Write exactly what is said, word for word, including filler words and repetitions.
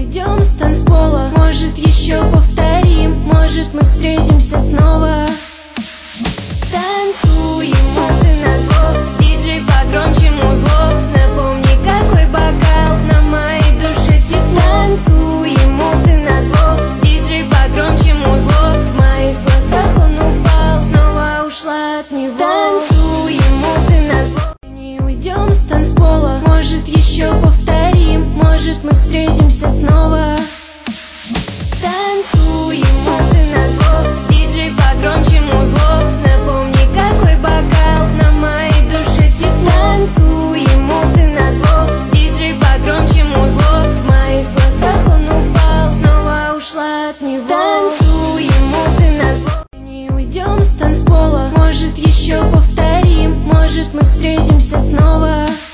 уйдем с танцпола. Может, еще повторим, может, мы встретимся снова. Танцуем, а ты назло, диджей погромче музло. Напомни, какой бокал, на моей душе тепло. Танцуем, а ты назло, диджей погромче музло. В моих глазах он упал, снова ушла от него. Танцуем, а ты назло, не уйдем с танцпола. Может, еще повторим, может, мы встретимся снова. Танцуем, а ты назло, диджей погромче музло. Напомни, какой бокал, на моей душе тепло. Танцуем, а ты назло, диджей погромче музло. В моих глазах он упал, снова ушла от него. Танцуем, а ты назло, не уйдем с танцпола. Может, еще повторим, может, мы встретимся снова.